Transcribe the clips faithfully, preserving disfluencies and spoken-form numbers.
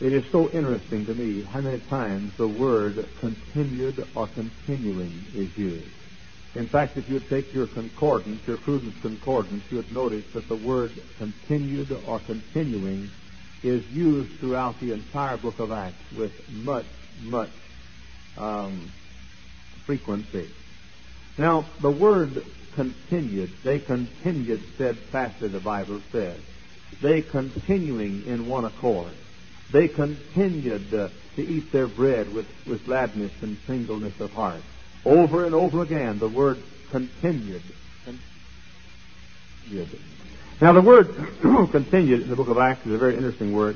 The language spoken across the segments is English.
It is so interesting to me how many times the word continued or continuing is used. In fact, if you would take your concordance, your Cruden's concordance, you would notice that the word continued or continuing is used throughout the entire book of Acts with much, much um, frequency. Now, the word continued, they continued steadfastly, the Bible says. They continuing in one accord. They continued uh, to eat their bread with, with gladness and singleness of heart. Over and over again, the word continued. continued. Now, the word continued in the book of Acts is a very interesting word.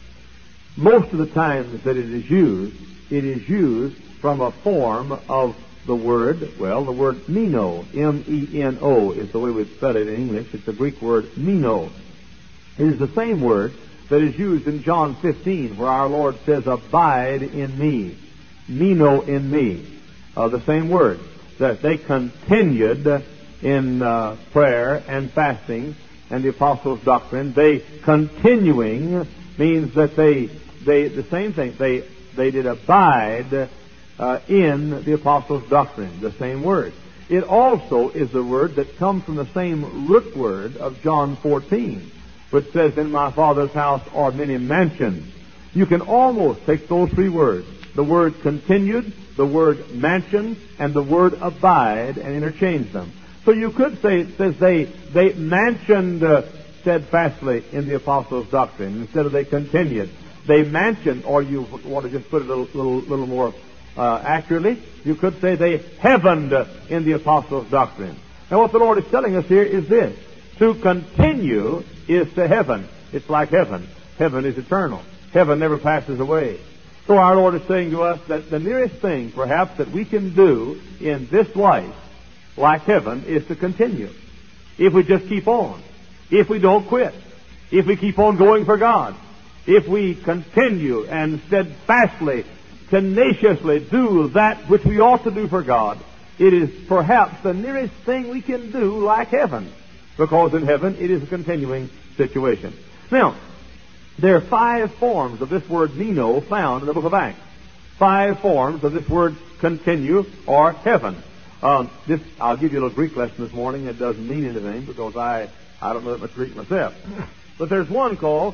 Most of the times that it is used, it is used from a form of the word, well, the word meno, M E N O is the way we spell it in English. It's the Greek word meno. It is the same word that is used in John fifteen, where our Lord says, abide in me, meno in me. Uh, the same word. That they continued in uh, prayer and fasting and the apostles' doctrine. They continuing means that they, they the same thing, they, they did abide uh, in the apostles' doctrine, the same word. It also is the word that comes from the same root word of John fourteen, which says, in my Father's house are many mansions. You can almost take those three words, the word continued, the word mansion, and the word abide, and interchange them. So you could say, it says they, they mansioned uh, steadfastly in the apostles' doctrine, instead of they continued. They mansioned, or you want to just put it a little, little, little more uh, accurately, you could say they heavened in the apostles' doctrine. Now what the Lord is telling us here is this. To continue is to heaven. It's like heaven. Heaven is eternal. Heaven never passes away. So our Lord is saying to us that the nearest thing, perhaps, that we can do in this life, like heaven, is to continue. If we just keep on. If we don't quit. If we keep on going for God. If we continue and steadfastly, tenaciously do that which we ought to do for God, it is perhaps the nearest thing we can do like heaven. Because in heaven, it is a continuing situation. Now, there are five forms of this word meno found in the book of Acts. Five forms of this word continue or heaven. Um, this I'll give you a little Greek lesson this morning. It doesn't mean anything because I, I don't know that much Greek myself. But there's one called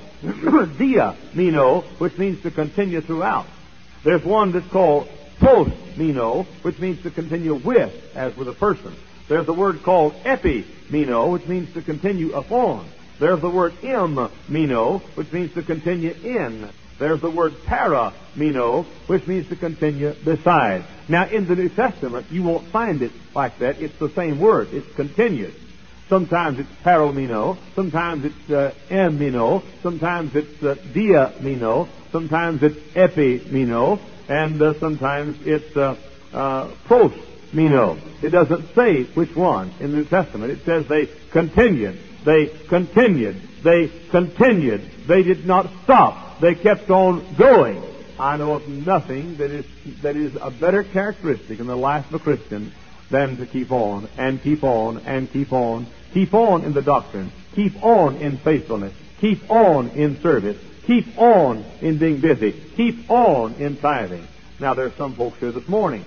dia meno, which means to continue throughout. There's one that's called post meno, which means to continue with, as with a person. There's the word called epi meno, which means to continue upon. There's the word im meno, which means to continue in. There's the word para meno, which means to continue beside. Now, in the New Testament, you won't find it like that. It's the same word. It's continued. Sometimes it's para meno. Sometimes it's uh, em meno. Sometimes it's uh, dia meno. Sometimes it's epi meno. And uh, sometimes it's uh, uh, pros meno. It doesn't say which one in the New Testament. It says they continued. They continued. They continued. They did not stop. They kept on going. I know of nothing that is that is a better characteristic in the life of a Christian than to keep on and keep on and keep on. Keep on in the doctrine. Keep on in faithfulness. Keep on in service. Keep on in being busy. Keep on in tithing. Now, there's some folks here this morning.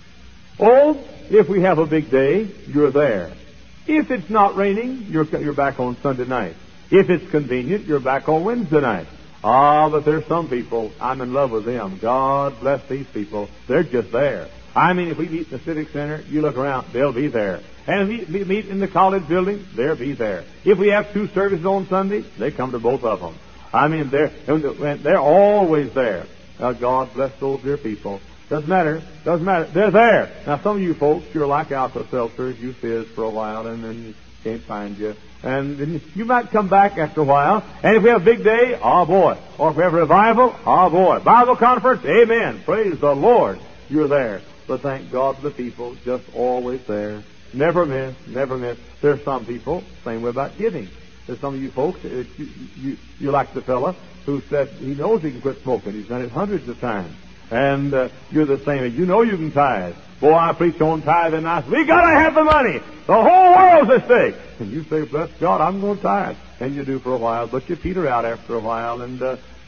Oh, if we have a big day, you're there. If it's not raining, you're, you're back on Sunday night. If it's convenient, you're back on Wednesday night. Ah, but there's some people, I'm in love with them. God bless these people. They're just there. I mean, if we meet in the Civic Center, you look around, they'll be there. And if we meet in the college building, they'll be there. If we have two services on Sunday, they come to both of them. I mean, they're, they're always there. Now, God bless those dear people. Doesn't matter. Doesn't matter. They're there. Now, some of you folks, you're like Alka-Seltzers. You fizz for a while, and then you can't find you. And then you might come back after a while. And if we have a big day, oh boy. Or if we have a revival, oh boy. Bible conference, amen. Praise the Lord. You're there. But thank God for the people, just always there. Never miss, never miss. There's some people, same way about giving. There's some of you folks, you, you, you like the fella who said he knows he can quit smoking. He's done it hundreds of times. And uh, you're the same. You know you can tithe. Boy, I preach on tithe and I say, we got to have the money. The whole world's at stake. And you say, bless God, I'm going to tithe. And you do for a while, but you peter out after a while. And uh,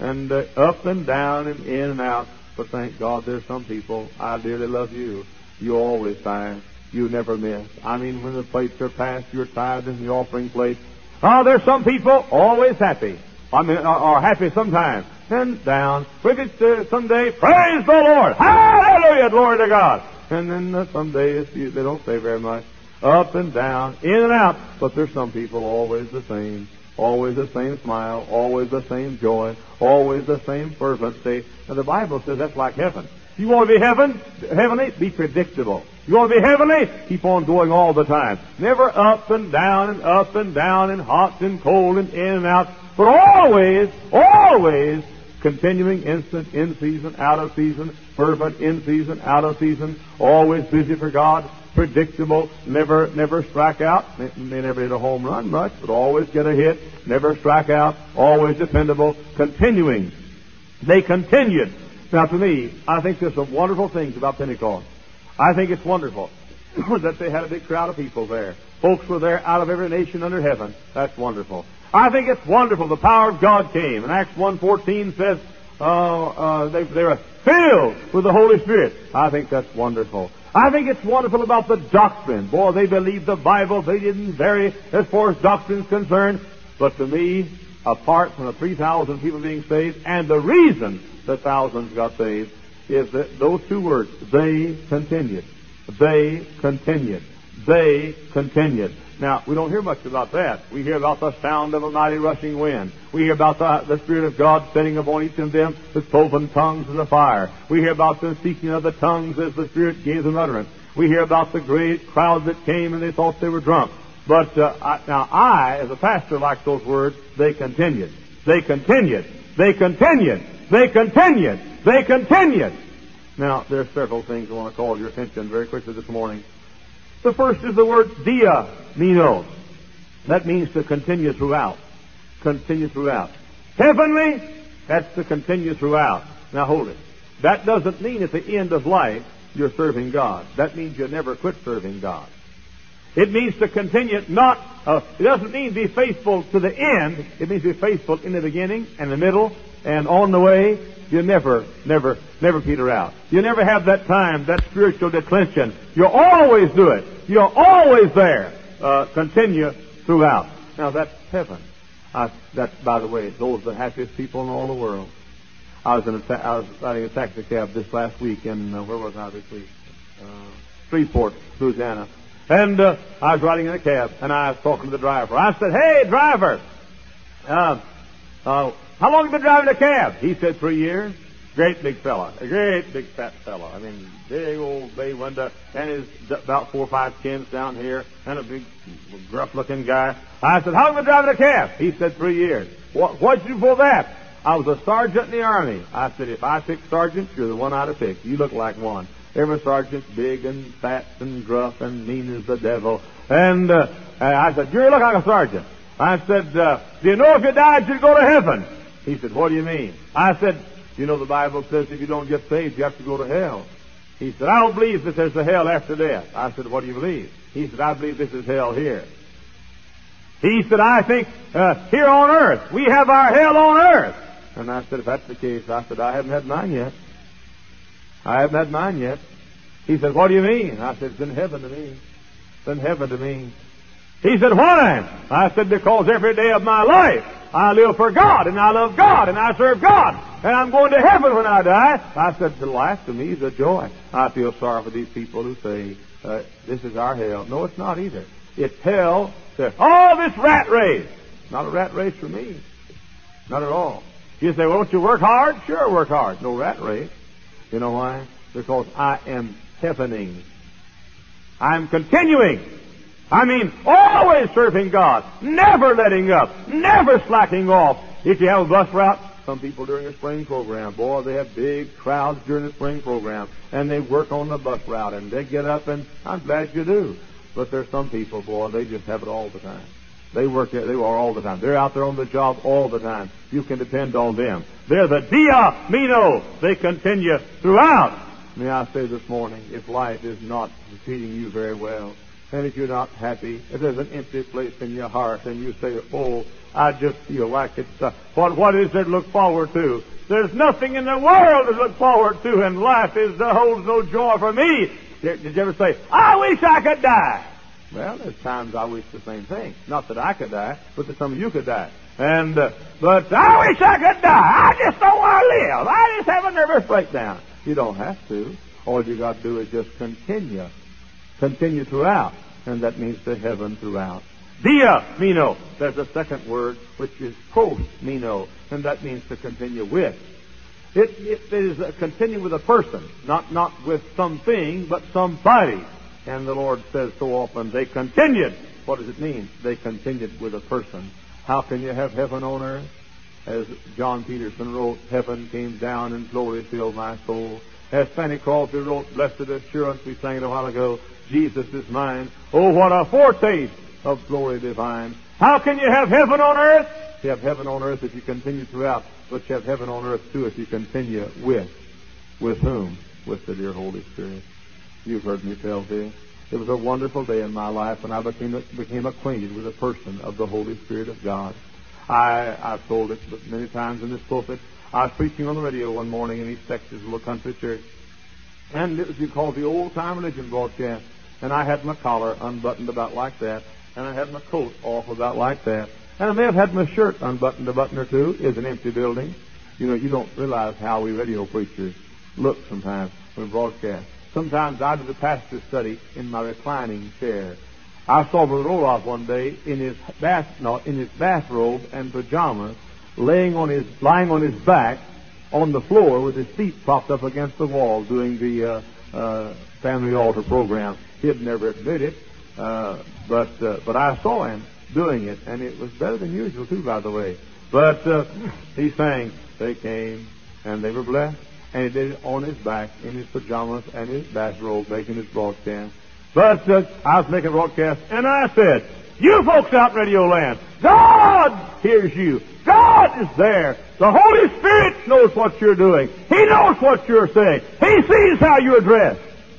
and uh, up and down and in and out. But thank God there's some people, I dearly love you. You always tithe. You never miss. I mean, when the plates are passed, you're tithed in the offering plate. Oh, there's some people always happy. I mean, are, are happy sometimes. And down. If it's uh, someday, praise the Lord. Hallelujah, glory to God. And then uh, some days, they don't say very much. Up and down, in and out. But there's some people always the same. Always the same smile. Always the same joy. Always the same fervency. And the Bible says that's like heaven. You want to be heaven, heavenly? Be predictable. You want to be heavenly? Keep on going all the time. Never up and down and up and down and hot and cold and in and out. But always, always continuing, instant, in season, out of season, fervent, in season, out of season, always busy for God, predictable, never never strike out. May, may never hit a home run much, but always get a hit, never strike out, always dependable, continuing. They continued. Now, to me, I think there's some wonderful things about Pentecost. I think it's wonderful that they had a big crowd of people there. Folks were there out of every nation under heaven. That's wonderful. I think it's wonderful the power of God came. And Acts one fourteen says uh, uh, they, they were filled with the Holy Spirit. I think that's wonderful. I think it's wonderful about the doctrine. Boy, they believed the Bible. They didn't vary as far as doctrine's concerned. But to me, apart from the three thousand people being saved, and the reason that thousands got saved, is that those two words, they continued. They continued. They continued. Now, we don't hear much about that. We hear about the sound of a mighty rushing wind. We hear about the, the Spirit of God sitting upon each of them with cloven tongues as a fire. We hear about the speaking of the tongues as the Spirit gave them utterance. We hear about the great crowd that came and they thought they were drunk. But uh, I, now I, as a pastor, like those words, they continued. They continued. They continued. They continued. They continued. Now, there are several things I want to call your attention very quickly this morning. The first is the word diamino. That means to continue throughout. Continue throughout. Heavenly, that's to continue throughout. Now hold it. That doesn't mean at the end of life you're serving God. That means you never quit serving God. It means to continue, not, uh, it doesn't mean be faithful to the end. It means be faithful in the beginning and the middle and on the way. You never, never, never peter out. You never have that time, that spiritual declension. You always do it. You're always there. Uh, continue throughout. Now that's heaven. Uh, that's, by the way, those are the happiest people in all the world. I was in a ta- I was riding a taxi cab this last week in, uh, where was I this week? Uh, Shreveport, Louisiana. And uh, I was riding in a cab, and I was talking to the driver. I said, "Hey, driver, uh, uh, how long have you been driving a cab?" He said, three years. Great big fella. A great big fat fella. I mean, big old bay window, and his about four or five chins down here, and a big, gruff-looking guy. I said, "How long have you been driving a cab?" He said, three years. What, what'd you do before that? "I was a sergeant in the Army." I said, "If I pick sergeants, you're the one I'd have picked. You look like one. Every sergeant's big and fat and gruff and mean as the devil." And uh, I said, "You look like a sergeant." I said, uh, "Do you know if you died, you'd go to heaven?" He said, "What do you mean?" I said, "You know the Bible says if you don't get saved, you have to go to hell." He said, "I don't believe that there's a hell after death." I said, "What do you believe?" He said, "I believe this is hell here." He said, "I think uh, here on earth, we have our hell on earth." And I said, "If that's the case," I said, "I haven't had mine yet. I haven't had mine yet." He said, "What do you mean?" I said, "It's in heaven to me. It's in heaven to me." He said, "Why?" I said, "Because every day of my life I live for God, and I love God, and I serve God, and I'm going to heaven when I die." I said, "The life to me is a joy." I feel sorry for these people who say, uh, this is our hell. No, it's not either. It's hell to, oh, this rat race. Not a rat race for me. Not at all. You say, "Well, won't you work hard?" Sure, work hard. No rat race. You know why? Because I am heavening. I'm continuing. I mean, always serving God, never letting up, never slacking off. If you have a bus route, some people during a spring program, boy, they have big crowds during the spring program, and they work on the bus route, and they get up, and I'm glad you do. But there's some people, boy, they just have it all the time. They work there, they are all the time. They're out there on the job all the time. You can depend on them. They're the diamino. They continue throughout. May I say this morning, if life is not treating you very well, And if you're not happy, if there's an empty place in your heart and you say, oh, I just feel like it's, uh, what, what is there to look forward to? There's nothing in the world to look forward to, and life is, uh, holds no joy for me. Did, did you ever say, I wish I could die? Well, there's times I wish the same thing. Not that I could die, but that some of you could die. And, uh, but I wish I could die. I just don't want to live. I just have a nervous breakdown. You don't have to. All you got to do is just continue. Continue throughout. And that means to heaven throughout. Dia meno. There's a second word, which is pros meno. And that means to continue with. It, it is a continue with a person. Not, not with something, but somebody. And the Lord says so often, they continued. What does it mean? They continued with a person. How can you have heaven on earth? As John Peterson wrote, heaven came down and glory filled my soul. As Fanny Crosby wrote, blessed assurance, we sang it a while ago, Jesus is mine. Oh, what a foretaste of glory divine. How can you have heaven on earth? You have heaven on earth if you continue throughout, but you have heaven on earth too if you continue with. With whom? With the dear Holy Spirit. You've heard me tell this. It was a wonderful day in my life when I became, became acquainted with the person of the Holy Spirit of God. I, I've told it many times in this pulpit. I was preaching on the radio one morning in East Texas, a little country church. And it was called the Old Time Religion broadcast. And I had my collar unbuttoned about like that. And I had my coat off about like that. And I may have had my shirt unbuttoned a button or two. It's an empty building. You know, you don't realize how we radio preachers look sometimes when we broadcast. Sometimes I do the pastor's study in my reclining chair. I saw Brother Roloff one day in his bath, no, in his bathrobe and pajamas, laying on his, lying on his back on the floor with his feet propped up against the wall, doing the uh, uh, family altar program. He'd never admit it, uh, but uh, but I saw him doing it, and it was better than usual too, by the way. But uh, he sang, "They came and they were blessed." And he did it on his back, in his pajamas and his bathrobe, making his broadcast. But uh, I was making a broadcast, and I said, you folks out in Radio Land, God hears you. God is there. The Holy Spirit knows what you're doing. He knows what you're saying. He sees how you're dressed.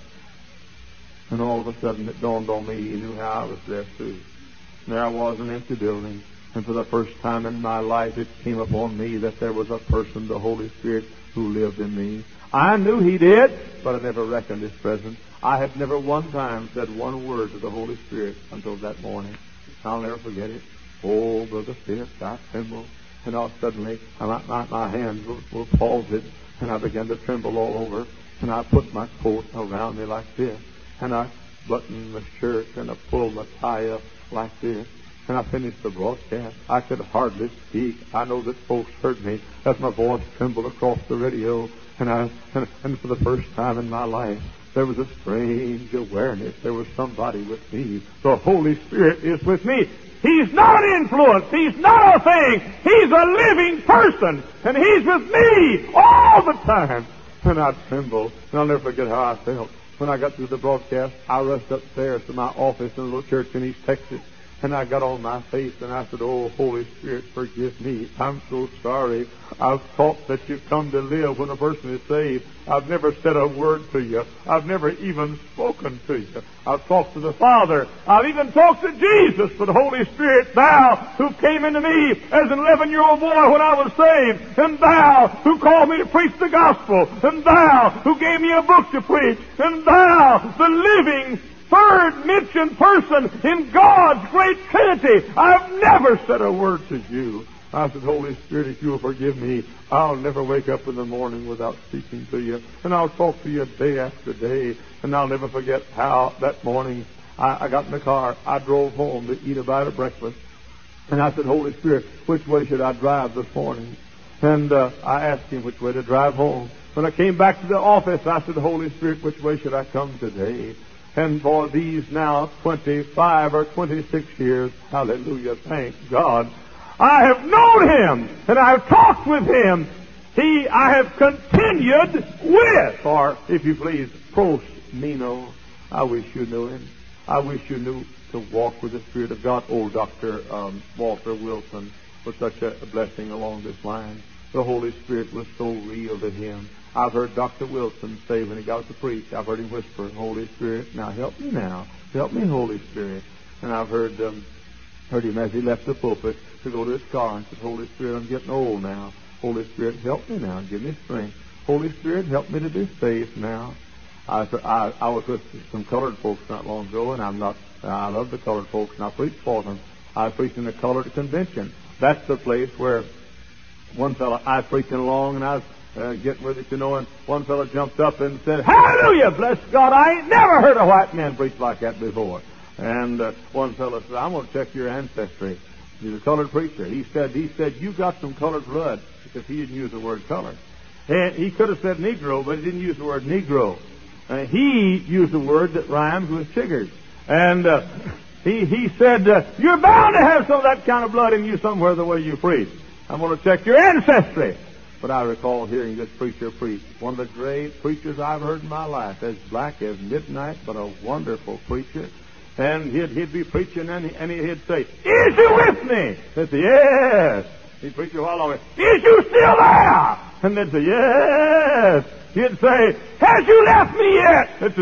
And all of a sudden it dawned on me, he knew how I was dressed too. And there I was in an empty building. And for the first time in my life, it came upon me that there was a person, the Holy Spirit, who lived in me. I knew he did, but I never reckoned his presence. I had never one time said one word to the Holy Spirit until that morning. I'll never forget it. Oh, Brother Fitz, I trembled. And all suddenly, my, my, my hands were, were palsied, and I began to tremble all over. And I put my coat around me like this. And I buttoned my shirt, and I pulled my tie up like this. And I finished the broadcast. I could hardly speak. I know that folks heard me as my voice trembled across the radio. And I, and, and for the first time in my life, there was a strange awareness. There was somebody with me. The Holy Spirit is with me. He's not an influence. He's not a thing. He's a living person. And He's with me all the time. And I trembled. And I'll never forget how I felt. When I got through the broadcast, I rushed upstairs to my office in a little church in East Texas. And I got on my face and I said, oh, Holy Spirit, forgive me. I'm so sorry. I've thought that you've come to live when a person is saved. I've never said a word to you. I've never even spoken to you. I've talked to the Father. I've even talked to Jesus. But Holy Spirit, Thou who came into me as an eleven-year-old boy when I was saved, and Thou who called me to preach the gospel, and Thou who gave me a book to preach, and Thou, the living third mentioned person in God's great Trinity. I've never said a word to you. I said, Holy Spirit, if you'll forgive me, I'll never wake up in the morning without speaking to you. And I'll talk to you day after day. And I'll never forget how that morning I, I got in the car. I drove home to eat a bite of breakfast. And I said, Holy Spirit, which way should I drive this morning? And uh, I asked Him which way to drive home. When I came back to the office, I said, Holy Spirit, which way should I come today? And for these now twenty-five or twenty-six years, hallelujah, thank God, I have known Him and I have talked with Him. He, I have continued with, or if you please, pros meno. I wish you knew Him. I wish you knew to walk with the Spirit of God. Old Doctor um, Walter Wilson was such a blessing along this line. The Holy Spirit was so real to him. I've heard Doctor Wilson say when he got to preach, I've heard him whisper, Holy Spirit, now help me now. Help me, Holy Spirit. And I've heard um, heard him as he left the pulpit to go to his car and said, Holy Spirit, I'm getting old now. Holy Spirit, help me now. Give me strength. Holy Spirit, help me to be saved now. I, I, I was with some colored folks not long ago, and I'm not, I love the colored folks, and I preached for them. I was preaching the colored convention. That's the place where one fellow, I was preaching along, and I was uh, getting with it, you know, and one fellow jumped up and said, Hallelujah, bless God, I ain't never heard a white man preach like that before. And uh, one fellow said, I'm going to check your ancestry. He's a colored preacher. He said, he said, you got some colored blood, because he didn't use the word colored. And he could have said Negro, but he didn't use the word Negro. Uh, he used a word that rhymes with chiggers. And uh, he, he said, uh, you're bound to have some of that kind of blood in you somewhere the way you preach. I'm going to check your ancestry. But I recall hearing this preacher preach. One of the great preachers I've heard in my life, as black as midnight, but a wonderful preacher. And he'd, he'd be preaching, and, he, and he'd say, is you with me? They'd say, yes. He'd preach a while longer. Is you still there? And they'd say, yes. He'd say, has you left me yet? They'd say,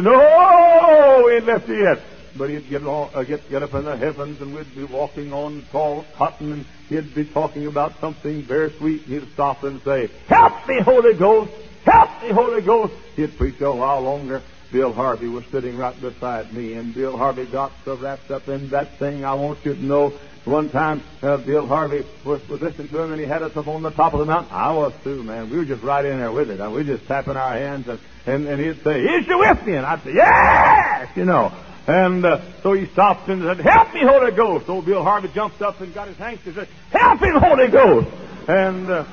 no, he ain't left you yet. But he'd get, all, uh, get get up in the heavens, and we'd be walking on tall cotton, and he'd be talking about something very sweet, and he'd stop and say, help me, Holy Ghost! Help me, Holy Ghost! He'd preach a while longer. Bill Harvey was sitting right beside me, and Bill Harvey got so wrapped up in that thing. I want you to know, one time uh, Bill Harvey was, was listening to him, and he had us up on the top of the mountain. I was too, man. We were just right in there with it. And we were just tapping our hands, and, and, and he'd say, is you with me? And I'd say, yes! You know. And uh, so he stopped and said, help me, Holy Ghost. Old Bill Harvey jumped up and got his handkerchief and said, help him, Holy Ghost. And uh,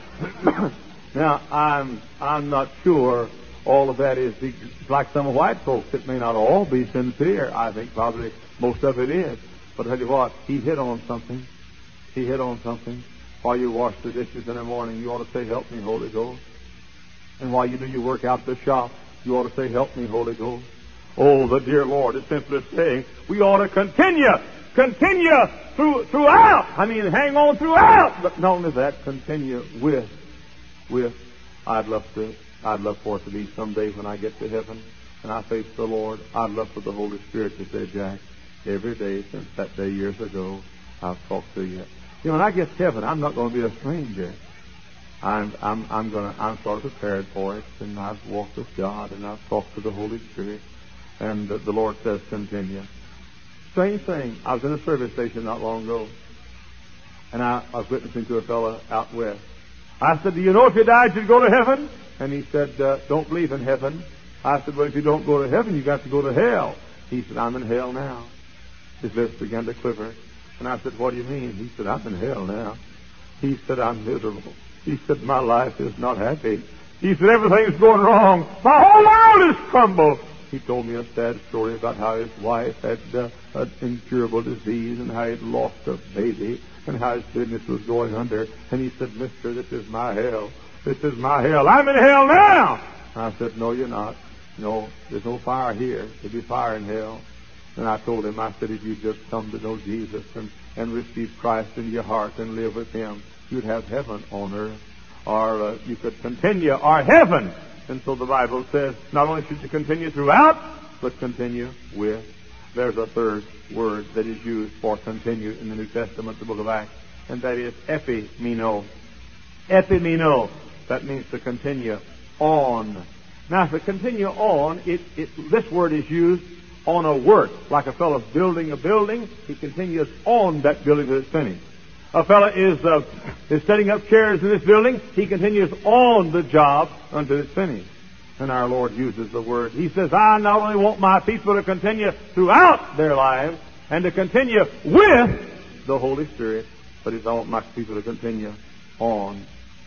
now, I'm I'm not sure all of that is it's like some white folks. It may not all be sincere. I think probably most of it is. But I tell you what, he hit on something. He hit on something. While you wash the dishes in the morning, you ought to say, help me, Holy Ghost. And while you do your work out the shop, you ought to say, help me, Holy Ghost. Oh, the dear Lord is simply saying, we ought to continue, continue through, throughout. I mean, hang on throughout. But not only that, continue with, with. I'd love to, I'd love for it to be someday when I get to heaven and I face the Lord. I'd love for the Holy Spirit to say, Jack, every day since that day years ago, I've talked to you. You know, when I get to heaven, I'm not going to be a stranger. I'm, I'm, I'm going to, I'm sort of prepared for it, and I've walked with God, and I've talked to the Holy Spirit. And the Lord says, continue. Strange thing. I was in a service station not long ago, and I, I was witnessing to a fellow out west. I said, do you know if you died you'd go to heaven? And he said, uh, don't believe in heaven. I said, well, if you don't go to heaven, you got to go to hell. He said, I'm in hell now. His lips began to quiver. And I said, what do you mean? He said, I'm in hell now. He said, I'm miserable. He said, my life is not happy. He said, everything's going wrong. My whole world is crumbled. He told me a sad story about how his wife had uh, an incurable disease and how he had lost a baby and how his business was going under. And he said, mister, this is my hell. This is my hell. I'm in hell now. I said, no, you're not. No, there's no fire here. There'll be fire in hell. And I told him, I said, if you just come to know Jesus and, and receive Christ in your heart and live with Him, you'd have heaven on earth. Or uh, you could continue, or heaven. And so the Bible says, not only should you continue throughout, but continue with. There's a third word that is used for continue in the New Testament, the book of Acts, and that is epimeno. Epimeno. That means to continue on. Now, to continue on, it, it, this word is used on a work. Like a fellow's building a building, he continues on that building till it's finished. A fellow is uh, is setting up chairs in this building. He continues on the job until it's finished. And our Lord uses the word. He says, I not only want my people to continue throughout their lives and to continue with the Holy Spirit, but I want my people to continue on.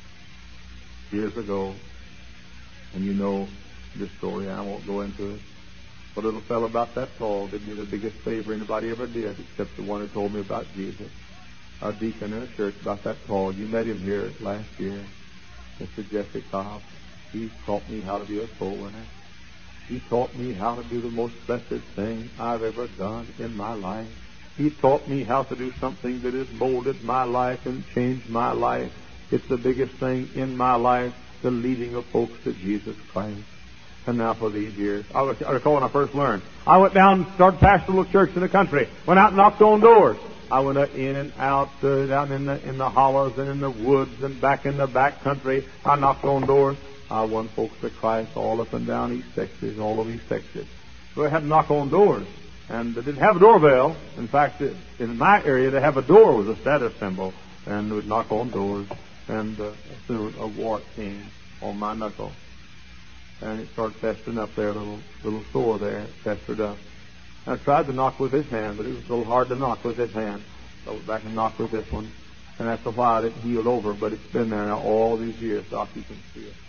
Years ago, and you know this story, I won't go into it, but a little fellow about that tall did me the biggest favor anybody ever did, except the one who told me about Jesus. A deacon in a church about that tall. You met him here last year, Mister Jesse Cobb. He taught me how to be a soul winner. He taught me how to do the most blessed thing I've ever done in my life. He taught me how to do something that has molded my life and changed my life. It's the biggest thing in my life, the leading of folks to Jesus Christ. And now for these years, I, was, I recall when I first learned, I went down, started pastoring a little church in the country, went out and knocked on doors. I went in and out, uh, down in the in the hollows and in the woods and back in the back country. I knocked on doors. I won folks to Christ all up and down East Texas, all over East Texas. So I had to knock on doors, and they didn't have a doorbell. In fact, in my area, they have a door with a status symbol, and we'd knock on doors, and uh, soon a wart came on my knuckle. And it started festering up there, a little, little sore there. It festered up. I tried to knock with this hand, but it was a little hard to knock with this hand. So I went back and knocked with this one. And after a while, it healed over, but it's been there now all these years. Doc, you can see it.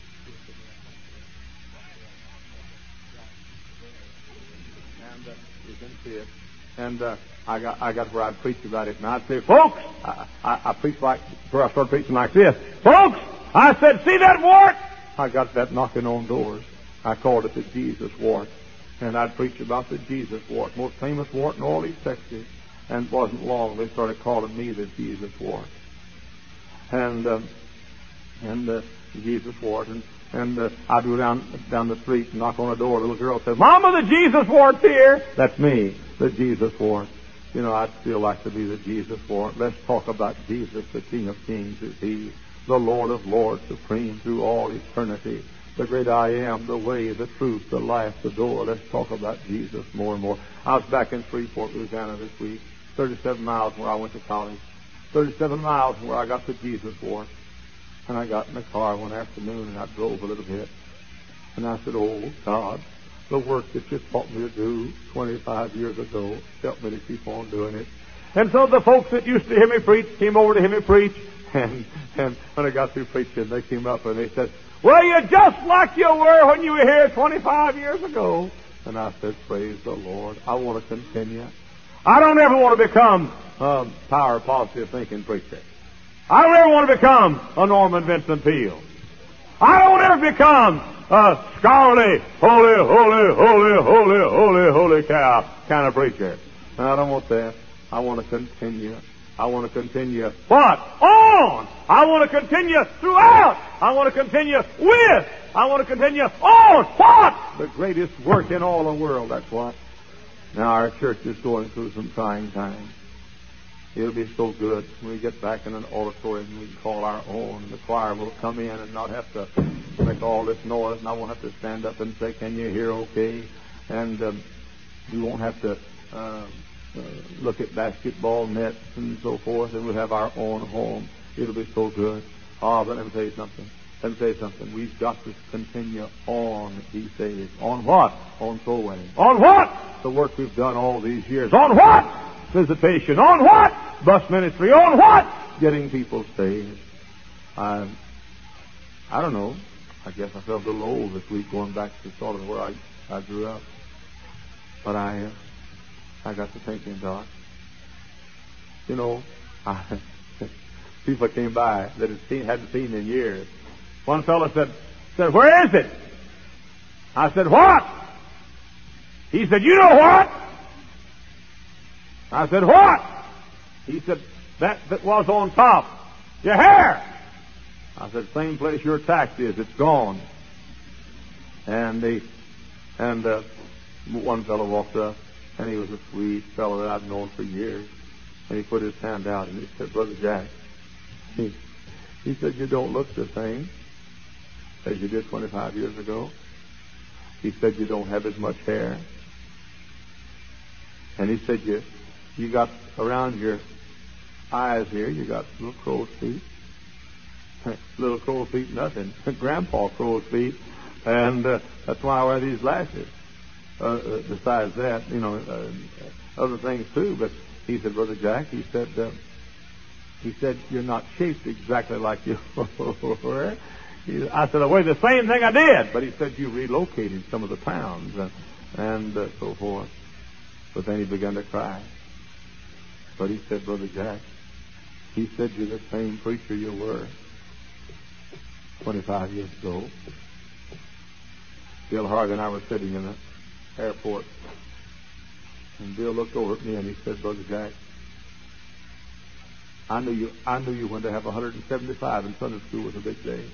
And uh, you can see it. And uh, I got I got where I'd preach about it. And I'd say, folks, I, I, I preached like, before I started preaching like this. Folks, I said, see that wart? I got that knocking on doors. I called it the Jesus wart. And I'd preach about the Jesus wart, most famous wart in all East Texas. And it wasn't long, they started calling me the Jesus wart. And, um, and, uh, Jesus wart. And, and, uh, I'd go down, down the street and knock on a door. A little girl said, Mama, the Jesus wart's here. That's me, the Jesus wart. You know, I'd still like to be the Jesus wart. Let's talk about Jesus, the King of Kings, is He. The Lord of Lords, supreme through all eternity. The great I am, the way, the truth, the life, the door. Let's talk about Jesus more and more. I was back in Shreveport, Louisiana this week, thirty-seven miles from where I went to college, thirty-seven miles from where I got to Jesus wart. And I got in the car one afternoon and I drove a little bit. And I said, oh, God, the work that you taught me to do twenty-five years ago, help me to keep on doing it. And so the folks that used to hear me preach came over to hear me preach. And, and when I got through preaching, they came up and they said, well, you're just like you were when you were here twenty-five years ago. And I said, praise the Lord. I want to continue. I don't ever want to become a power positive thinking preacher. I don't ever want to become a Norman Vincent Peale. I don't ever become a scholarly, holy, holy, holy, holy, holy, holy cow kind of preacher. And I don't want that. I want to continue. I want to continue. What? On! I want to continue throughout. I want to continue with. I want to continue on. What? The greatest work in all the world, that's what. Now our church is going through some trying times. It'll be so good when we get back in an auditorium and we can call our own, and the choir will come in and not have to make all this noise, and I won't have to stand up and say, can you hear okay? And um, we won't have to uh, uh, look at basketball nets and so forth, and we'll have our own home. It'll be so good. Ah, but let me tell you something. Let me tell you something. We've got to continue on these days. On what? On soul winning. On what? The work we've done all these years. On what? Visitation. On what? Bus ministry. On what? Getting people saved. I, I don't know. I guess I felt a little old this week going back to sort of where I, I grew up. But I, uh, I got to thinking, Doc, you know, I, people came by that had seen, hadn't seen in years. One fellow said, said, where is it? I said, what? He said, you know what? I said, what? He said, that that was on top. Your hair. I said, same place your tax is. It's gone. And the, and uh, one fellow walked up, and he was a sweet fellow that I've known for years. And he put his hand out, and he said, Brother Jack, he, he said, you don't look the same as you did twenty-five years ago. He said, you don't have as much hair. And he said, you, you got around your eyes here, you got little crow's feet. Little crow's feet, nothing. Grandpa crow's feet. And uh, that's why I wear these glasses. Uh, uh, besides that, you know, uh, other things too. But he said, Brother Jack, he said, uh, he said, you're not shaped exactly like you were. He, I said, I weigh the same thing I did. But he said, you relocated some of the pounds and, and uh, so forth. But then he began to cry. But he said, Brother Jack, he said, you're the same preacher you were twenty-five years ago. Bill Harvey and I were sitting in the airport, and Bill looked over at me and he said, Brother Jack, I knew you, I knew you when to have one hundred seventy-five in Sunday school was a big day.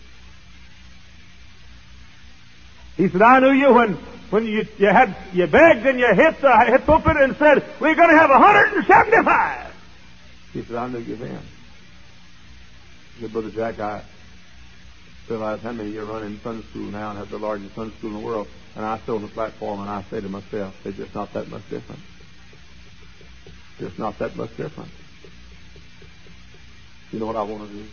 He said, I knew you when, when you, you had, you begged and you hit the, hit the pulpit and said, we're going to have one hundred seventy-five. He said, I knew you then. He said, Brother Jack, I realize how many of you run in Sunday school now and have the largest Sunday school in the world. And I sit on the platform and I say to myself, they're just not that much different. Just not that much different. You know what I want to do?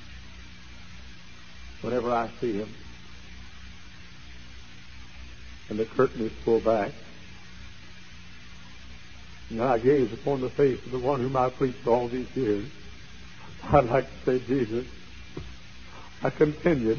Whenever I see him, and the curtain is pulled back, and I gaze upon the face of the one whom I preached all these years, I'd like to say, Jesus, I continued.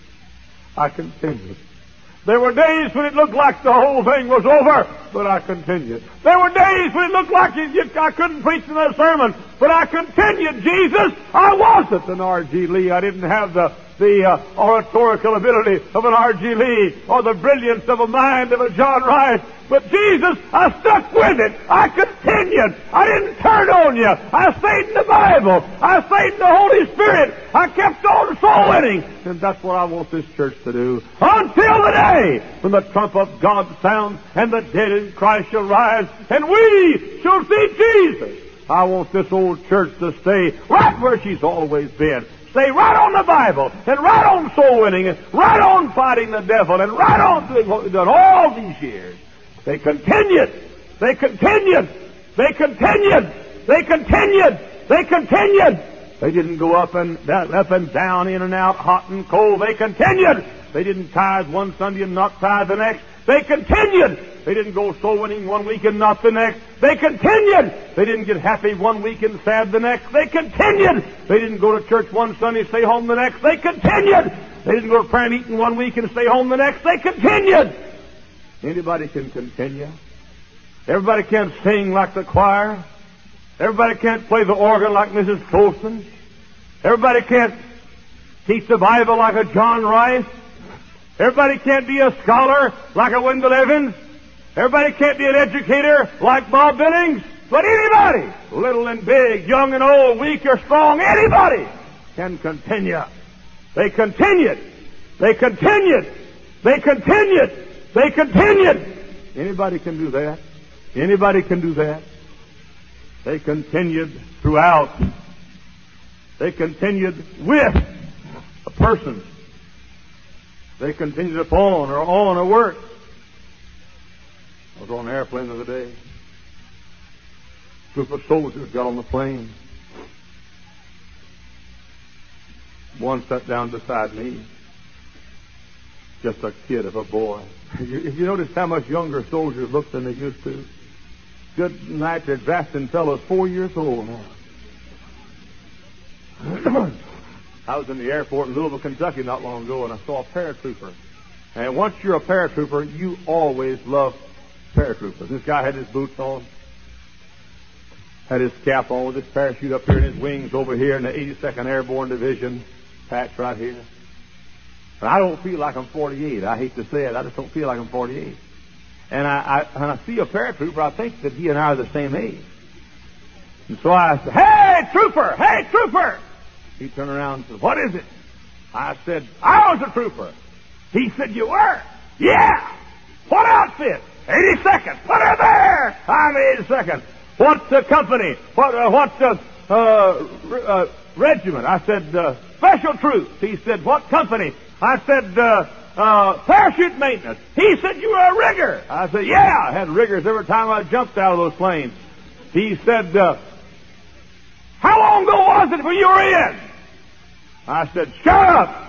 I continued. There were days when it looked like the whole thing was over, but I continued. There were days when it looked like you, you, I couldn't preach another sermon, but I continued. Jesus, I wasn't an R G Lee. I didn't have the the uh, oratorical ability of an R G Lee or the brilliance of a mind of a John Rice. But Jesus, I stuck with it. I continued. I didn't turn on you. I stayed in the Bible. I stayed in the Holy Spirit. I kept on soul winning. And that's what I want this church to do. Until the day when the trump of God sounds and the dead in Christ shall rise and we shall see Jesus. I want this old church to stay right where she's always been. Stay right on the Bible, and right on soul winning, and right on fighting the devil, and right on doing what we've done all these years. They continued. They continued. They continued. They continued. They continued. They didn't go up and down, up and down, in and out, hot and cold. They continued. They didn't tithe one Sunday and not tithe the next. They continued. They didn't go soul winning one week and not the next. They continued. They didn't get happy one week and sad the next. They continued. They didn't go to church one Sunday and stay home the next. They continued. They didn't go to prayer meeting one week and stay home the next. They continued. Anybody can continue. Everybody can't sing like the choir. Everybody can't play the organ like Missus Colson. Everybody can't teach the Bible like a John Rice. Everybody can't be a scholar like a Wendell Evans. Everybody can't be an educator like Bob Billings. But anybody, little and big, young and old, weak or strong, anybody can continue. They continued. They continued. They continued. They continued. Anybody can do that. Anybody can do that. They continued throughout. They continued with a person. They continued upon or on a work. I was on an airplane the other day. A group of soldiers got on the plane. One sat down beside me. Just a kid of a boy. If you notice how much younger soldiers look than they used to. Good night, they're drafting fellows four years old now. I was in the airport in Louisville, Kentucky not long ago, and I saw a paratrooper. And once you're a paratrooper, you always love paratroopers. This guy had his boots on, had his cap on with his parachute up here and his wings over here in the eighty-second Airborne Division patch right here. And I don't feel like I'm forty-eight. I hate to say it. I just don't feel like I'm forty-eight. And I, I, when I see a paratrooper, I think that he and I are the same age. And so I said, "Hey, trooper! Hey, trooper!" He turned around and said, "What is it?" I said, "I was a trooper." He said, "You were?" "Yeah." "What outfit?" eighty-second. "Put her there." "I'm eighty-second." "What's the company?" "What? Uh, what's the uh, uh, regiment?" I said, uh, "Special Troops." He said, "What company?" I said, uh, uh, "Parachute maintenance." He said, "You were a rigger." I said, "Yeah, I had riggers every time I jumped out of those planes." He said, uh, "How long ago was it when you were in?" I said, "Shut up."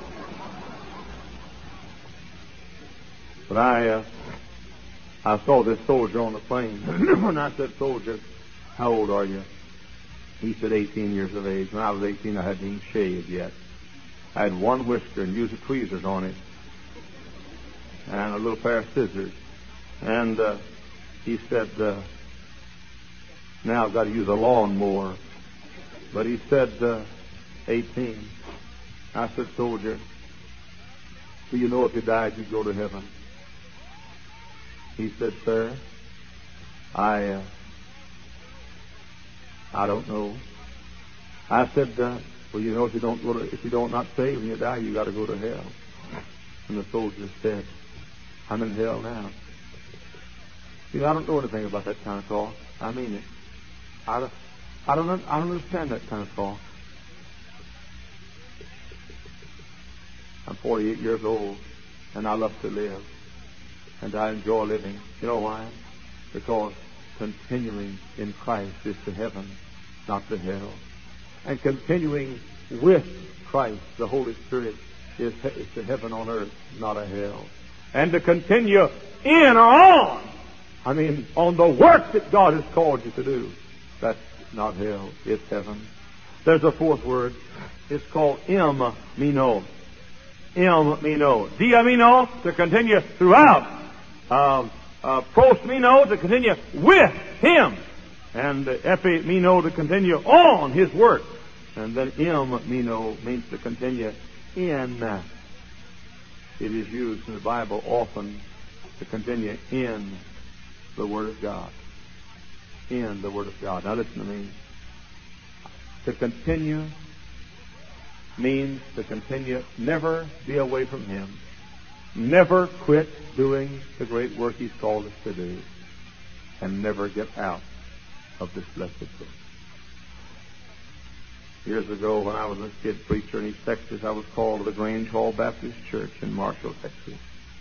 But I, uh, I saw this soldier on the plane, and I said, "Soldier, how old are you?" He said, eighteen years of age. When I was eighteen, I hadn't even shaved yet. I had one whisker and used the tweezers on it, and a little pair of scissors. And uh, he said, uh, "Now I've got to use a lawnmower." But he said, uh, eighteen. I said, "Soldier, do you know if you died, you'd go to heaven?" He said, "Sir, I, uh, I don't know." I said, uh, well, you know, if you don't go to, if you don't not save when you die, you got to go to hell. And the soldier said, I'm in hell now. You know, I don't know anything about that kind of talk. I mean it. I don't, I don't, I don't understand that kind of talk. I'm forty-eight years old, and I love to live, and I enjoy living. You know why? Because continuing in Christ is to heaven, not to hell. And continuing with Christ, the Holy Spirit, is, is to heaven on earth, not a hell. And to continue in or on, I mean, on the work that God has called you to do, that's not hell, it's heaven. There's a fourth word. It's called em-meno. Em-meno. Dia-meno, to continue throughout. Um, uh, pros-meno, to continue with Him. And uh, epi-meno, to continue on His work. And then em-meno means to continue in. It is used in the Bible often to continue in the Word of God. In the Word of God. Now listen to me. To continue means to continue, never be away from Him. Never quit doing the great work He's called us to do. And never get out of this blessed book. Years ago, when I was a kid preacher in East Texas, I was called to the Grange Hall Baptist Church in Marshall, Texas.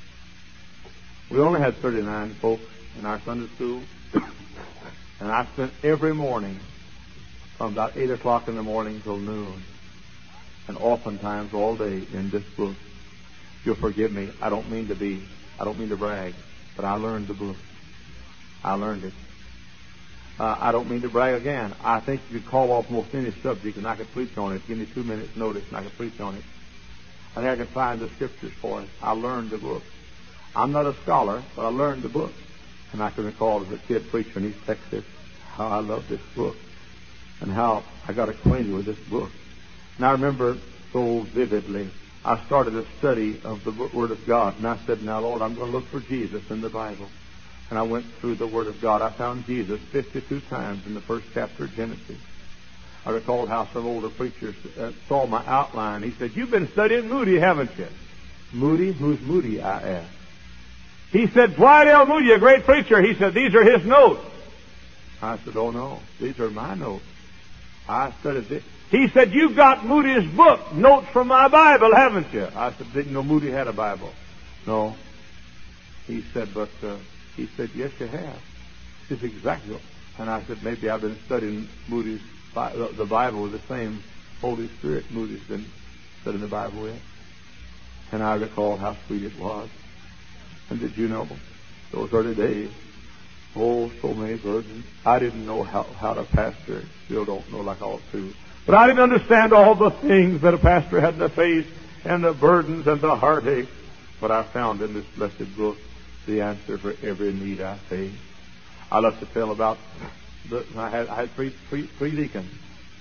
We only had thirty-nine folks in our Sunday school. And I spent every morning from about eight o'clock in the morning till noon, and oftentimes all day in this book. You'll forgive me. I don't mean to be, I don't mean to brag, but I learned the book. I learned it. Uh, I don't mean to brag again. I think you could call off most any subject and I could preach on it. Give me two minutes notice and I could preach on it. I think I can find the scriptures for it. I learned the book. I'm not a scholar, but I learned the book. And I can recall as a kid preacher in East Texas how I loved this book and how I got acquainted with this book. And I remember so vividly, I started a study of the Word of God, and I said, now, Lord, I'm going to look for Jesus in the Bible. And I went through the Word of God. I found Jesus fifty-two times in the first chapter of Genesis. I recalled how some older preachers uh, saw my outline. He said, you've been studying Moody, haven't you? Moody? Who's Moody? I asked. He said, Dwight L. Moody, a great preacher. He said, these are his notes. I said, oh, no, these are my notes. I studied this. He said, you've got Moody's book, Notes from My Bible, haven't you? I said, didn't know Moody had a Bible. No. He said, but, uh, he said, yes, you have. This is exactly what. And I said, maybe I've been studying Moody's, the Bible with the same Holy Spirit Moody's been studying the Bible with. And I recalled how sweet it was. And did you know, those early days, oh, so many burdens. I didn't know how, how to pastor. Still don't know like I ought to. But I didn't understand all the things that a pastor had to face and the burdens and the heartache. But I found in this blessed book the answer for every need I face. I love to tell about the, I had, I had three, three, three deacons.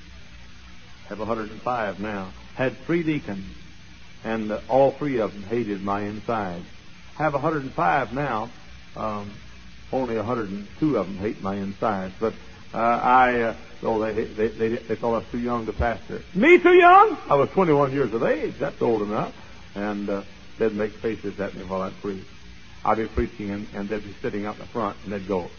I have one hundred five now. Had three deacons, and uh, all three of them hated my inside. I have one hundred five now. Um, only one hundred two of them hate my insides. But uh, I, uh, oh, they, they they they thought I was too young to pastor. Me too young? I was twenty-one years of age. That's old enough. And uh, they'd make faces at me while I'd preach. I'd be preaching, and, and they'd be sitting out in the front, and they'd go.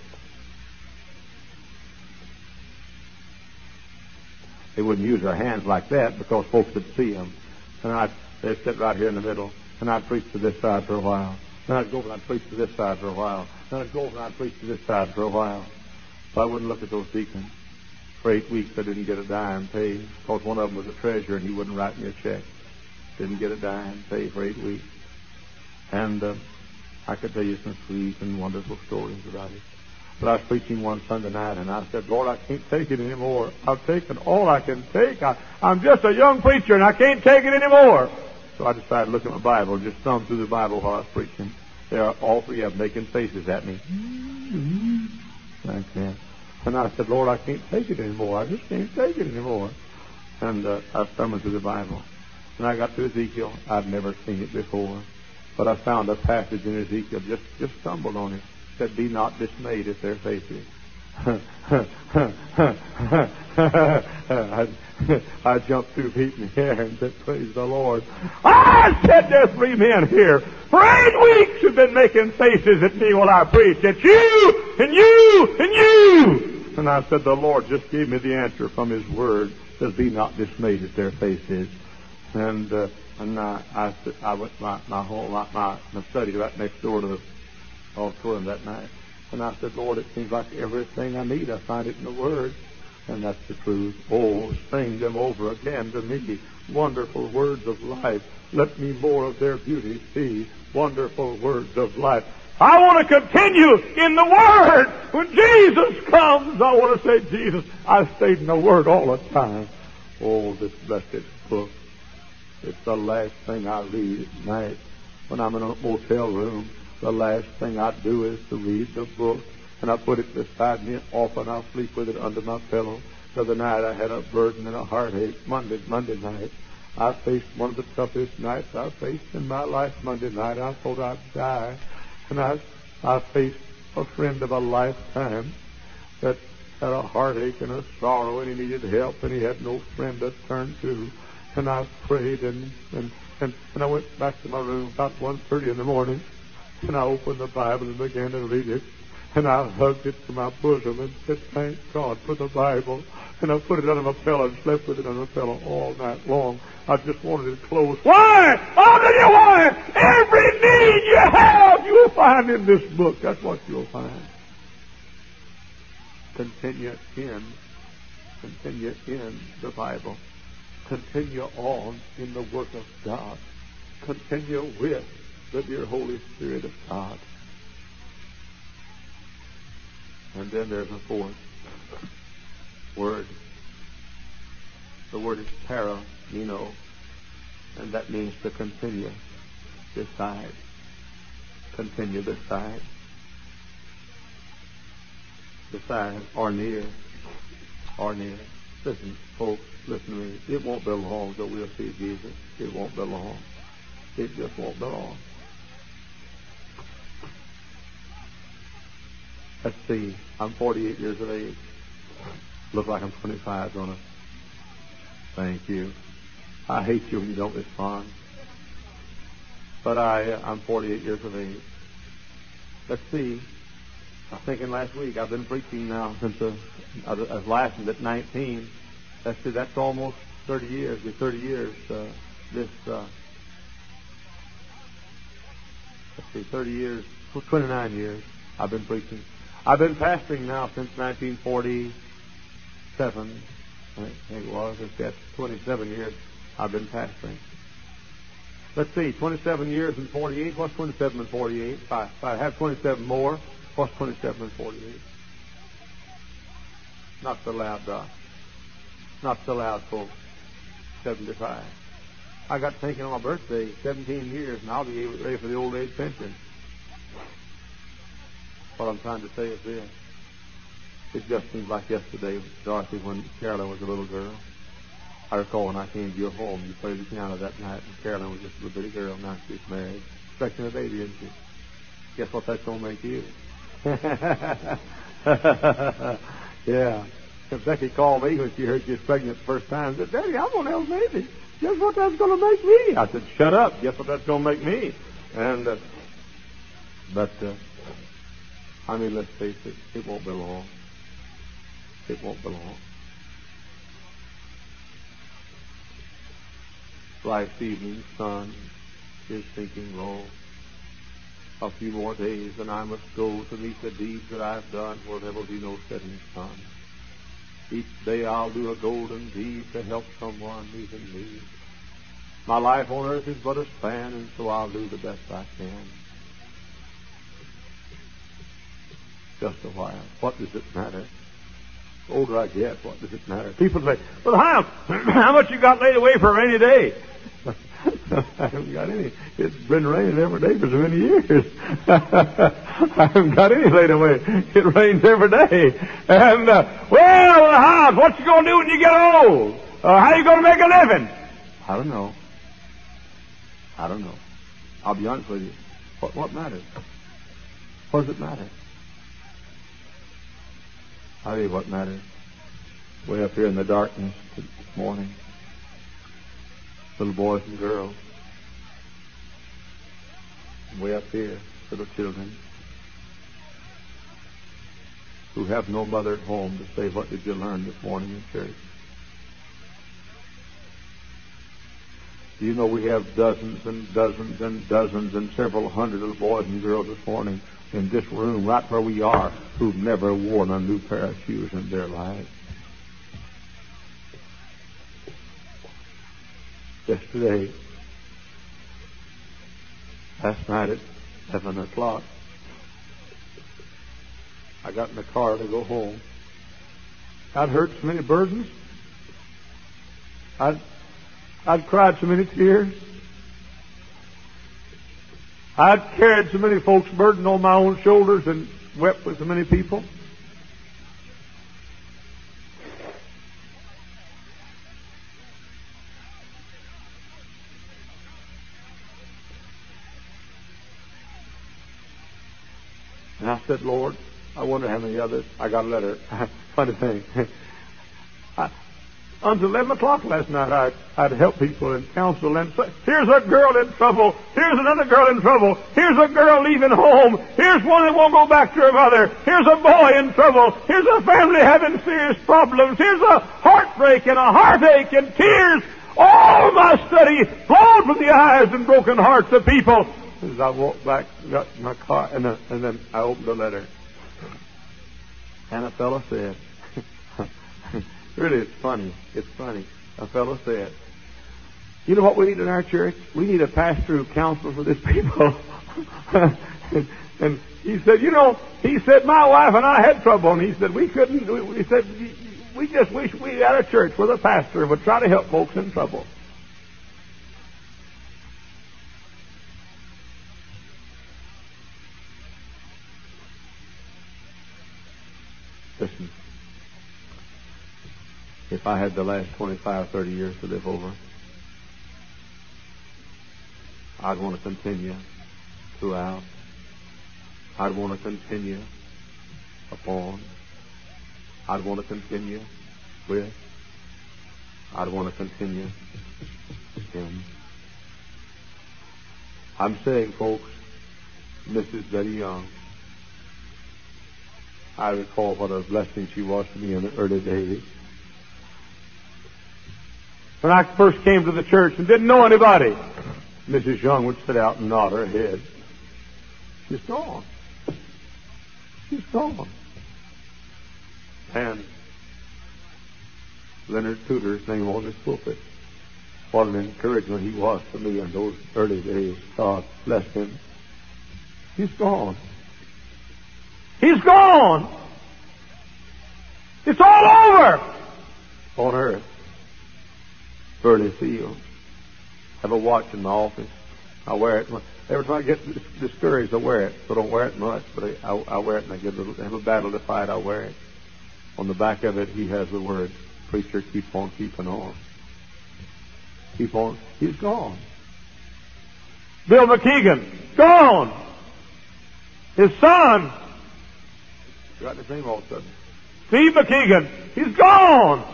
They wouldn't use their hands like that because folks would see them. And I'd they'd sit right here in the middle, and I'd preach to this side for a while. Then I'd go over and I'd preach to this side for a while. Then I'd go over and I'd preach to this side for a while. But I wouldn't look at those deacons. For eight weeks I didn't get a dime paid because one of them was a treasurer and he wouldn't write me a check. Didn't get a dime paid for eight weeks. And uh, I could tell you some sweet and wonderful stories about it. But I was preaching one Sunday night and I said, Lord, I can't take it anymore. I've taken all I can take. I, I'm just a young preacher and I can't take it anymore. So I decided to look at my Bible and just thumb through the Bible while I was preaching. There are all three of them making faces at me. Like that. And I said, Lord, I can't take it anymore. I just can't take it anymore. And uh, I was thumbing through the Bible. And I got to Ezekiel. I'd never seen it before. But I found a passage in Ezekiel, just, just stumbled on it. It said, be not dismayed at their faces. I, I jumped two feet in the air and said, praise the Lord. I said, there's three men here for eight weeks who've been making faces at me while I preached. It's you, and you, and you. And I said, the Lord just gave me the answer from His Word. It says, be not dismayed at their faces. And, uh, and I, I, I went my, my whole, my, my, my study right next door to the auditorium that night. And I said, Lord, it seems like everything I need, I find it in the Word. And that's the truth. Oh, sing them over again to me. Wonderful words of life. Let me more of their beauty see. Wonderful words of life. I want to continue in the Word. When Jesus comes, I want to say, Jesus, I stayed in the Word all the time. Oh, this blessed book. It's the last thing I read at night. When I'm in a motel room, the last thing I do is to read the book. And I put it beside me, and often I'll sleep with it under my pillow. The other night I had a burden and a heartache. Monday, Monday night, I faced one of the toughest nights I faced in my life. Monday night, I thought I'd die. And I, I faced a friend of a lifetime that had a heartache and a sorrow, and he needed help, and he had no friend to turn to. And I prayed, and, and, and, and I went back to my room about one thirty in the morning, and I opened the Bible and began to read it. And I hugged it to my bosom and said, thank God for the Bible. And I put it under my pillow and slept with it under my pillow all night long. I just wanted it closed. Why? I'll tell you why. Every need you have, you'll find in this book. That's what you'll find. Continue in, continue in the Bible. Continue on in the work of God. Continue with the dear Holy Spirit of God. And then there's a fourth word. The word is para, you know, and that means to continue, decide, continue, decide, decide, or near, or near. Listen, folks, listen to me. It won't be long till we'll see Jesus. It won't be long. It just won't be long. Let's see. I'm forty-eight years of age. Look like I'm twenty-five, don't I? Thank you. I hate you when you don't respond. But I, uh, I'm forty-eight years of age. Let's see. I was thinking last week, I've been preaching now since uh, I was licensed at nineteen. Let's see, that's almost thirty years. Be thirty years. Uh, this, uh, let's see, thirty years, twenty-nine years I've been preaching. I've been pastoring now since nineteen forty-seven. I think it was. That's twenty-seven years I've been pastoring. Let's see, twenty-seven years and forty-eight. What's twenty-seven and forty-eight? If I, if I have twenty-seven more, what's twenty-seven and forty-eight? Not so loud, Doc. Not so loud, folks. seventy-five. I got thinking on my birthday, seventeen years, and I'll be ready for the old age pension. What I'm trying to say is this. It just seems like yesterday, Dorothy, when Carolyn was a little girl. I recall when I came to your home, you played the piano that night, and Carolyn was just a little bitty girl. Now she's married, expecting a baby, isn't she? Guess what that's going to make you? Yeah. If Becky called me when she heard she was pregnant the first time, said, Daddy, I'm going to have a baby. Guess what that's going to make me? I said, shut up. Guess what that's going to make me? And, uh, but, uh, I mean, let's face it, it won't be long. It won't be long. Life's evening sun is sinking low. A few more days and I must go to meet the deeds that I've done where there will be no setting sun. Each day I'll do a golden deed to help someone who's in need. My life on earth is but a span, and so I'll do the best I can. Just a while. What does it matter? The older I get, what does it matter? People say, well, how, how much you got laid away for a rainy day? I haven't got any. It's been raining every day for so many years. I haven't got any laid away. It rains every day. And, uh, well, Hans, what you going to do when you get old? Uh, how you going to make a living? I don't know. I don't know. I'll be honest with you. What, what matters? What does it matter? I'll tell you what matters. Way up here in the darkness this morning, little boys and girls. Way up here, little children who have no mother at home to say, what did you learn this morning in church? Do you know we have dozens and dozens and dozens and several hundred little boys and girls this morning in this room, right where we are, who've never worn a new pair of shoes in their lives? Yesterday, last night at seven o'clock, I got in the car to go home. I'd heard so many burdens. I'd, I'd cried so many tears. I'd carried so many folks' burden on my own shoulders and wept with so many people. And I said, Lord, I wonder how many others. I got a letter. Funny thing. I, until eleven o'clock last night, I'd, I'd help people and counsel and say, here's a girl in trouble. Here's another girl in trouble. Here's a girl leaving home. Here's one that won't go back to her mother. Here's a boy in trouble. Here's a family having serious problems. Here's a heartbreak and a heartache and tears. All my study flowed from the eyes and broken hearts of people. As I walked back, got in my car, and then, and then I opened the letter. And a fellow said, really, it's funny. It's funny. A fellow said, you know what we need in our church? We need a pastoral counsel for this people. and, and he said, you know, he said, my wife and I had trouble. And he said, we couldn't, we, he said, we just wish we had a church where the pastor would try to help folks in trouble. Listen, if I had the last twenty-five, thirty years to live over, I'd want to continue throughout. I'd want to continue upon. I'd want to continue with. I'd want to continue in. I'm saying, folks, Missus Betty Young, I recall what a blessing she was to me in the early days. When I first came to the church and didn't know anybody, Missus Young would sit out and nod her head. She's gone. She's gone. And Leonard Tudor's name on his pulpit. What an encouragement he was to me in those early days. God bless him. He's gone. He's gone. It's all over on earth. Burley Field. I have a watch in my office. I wear it. Every time I get discouraged, I wear it. So I don't wear it much, but I, I, I wear it and I get a little, have a battle to fight, I wear it. On the back of it, he has the word, preacher, keep on keeping on. Keep on. He's gone. Bill McKeegan, gone. His son, forgot his name all of a sudden. Steve McKeegan, he's gone.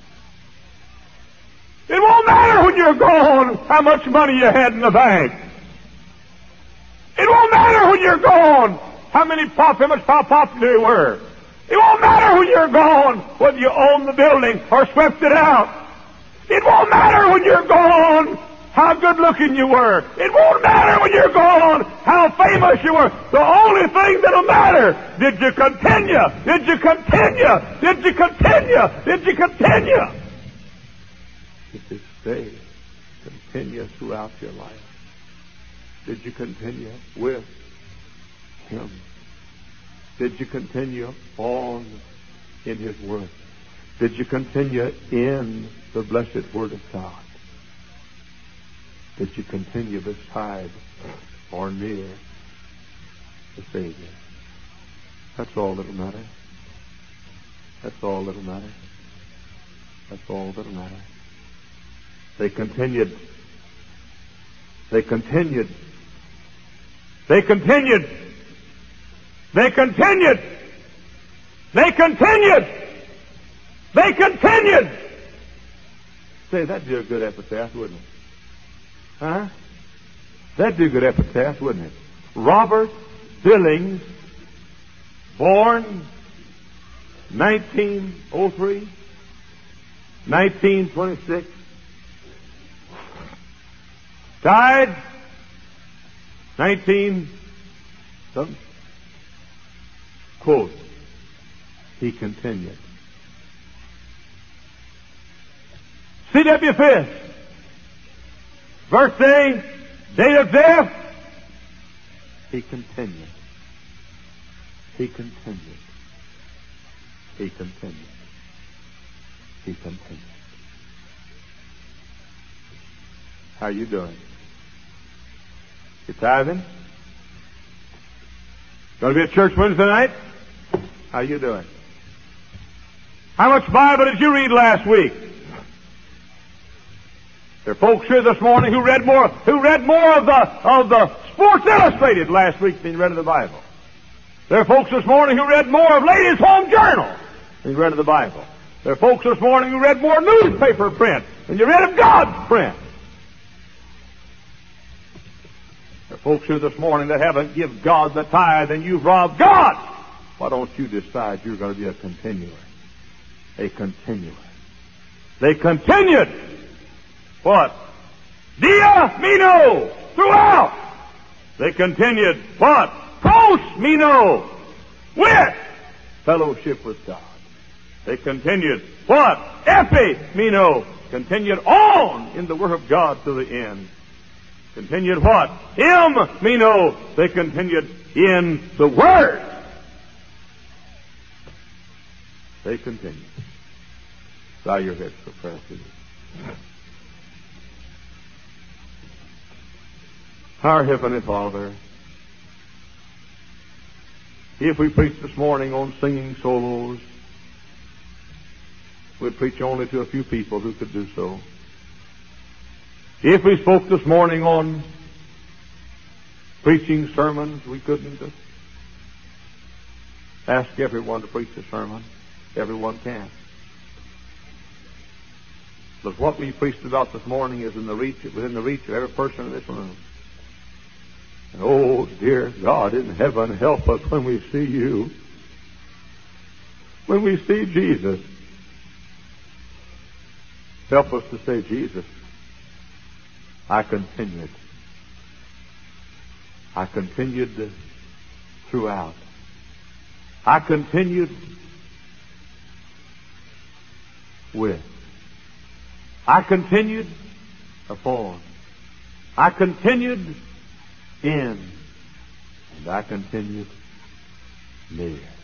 It won't matter when you're gone how much money you had in the bank. It won't matter when you're gone how many pop, how much how popular you were. It won't matter when you're gone whether you own the building or swept it out. It won't matter when you're gone how good looking you were. It won't matter when you're gone how famous you were. The only thing that'll matter, did you continue? Did you continue? Did you continue? Did you continue? Did you stay, continue throughout your life? Did you continue with Him? Did you continue on in His Word? Did you continue in the blessed Word of God? Did you continue beside or near the Savior? That's all that'll matter. That's all that'll matter. That's all that'll matter. They continued. They continued. They continued. They continued. They continued. They continued. Say, that'd be a good epitaph, wouldn't it? Huh? That'd be a good epitaph, wouldn't it? Robert Billings, born nineteen oh three, nineteen twenty-six, died nineteen something. Quote, he continued. C W Fisk, birthday, date of death, he continued. He continued. He continued. He continued. How you doing? You tithing? Going to be at church Wednesday night? How you doing? How much Bible did you read last week? There are folks here this morning who read more who read more of the of the Sports Illustrated last week than you read of the Bible. There are folks this morning who read more of Ladies' Home Journal than you read of the Bible. There are folks this morning who read more newspaper print than you read of God's print. There are folks here this morning that haven't given God the tithe and you've robbed God. Why don't you decide you're going to be a continuer? A continuer. They continued. What? Dia Mino. Throughout. They continued. What? Pros Mino. With fellowship with God. They continued. What? Epi Mino. Continued on in the Word of God to the end. Continued what? Him Mino. They continued in the Word. They continued. Bow your heads for prayer, please. Our Heavenly Father, if we preach this morning on singing solos, we'd preach only to a few people who could do so. If we spoke this morning on preaching sermons, we couldn't ask everyone to preach a sermon. Everyone can. But what we preached about this morning is in the reach, within the reach of every person in this room. And oh, dear God in heaven, help us when we see you. When we see Jesus, help us to say, Jesus, I continued. I continued throughout. I continued with. I continued upon. I continued in. And I continued near.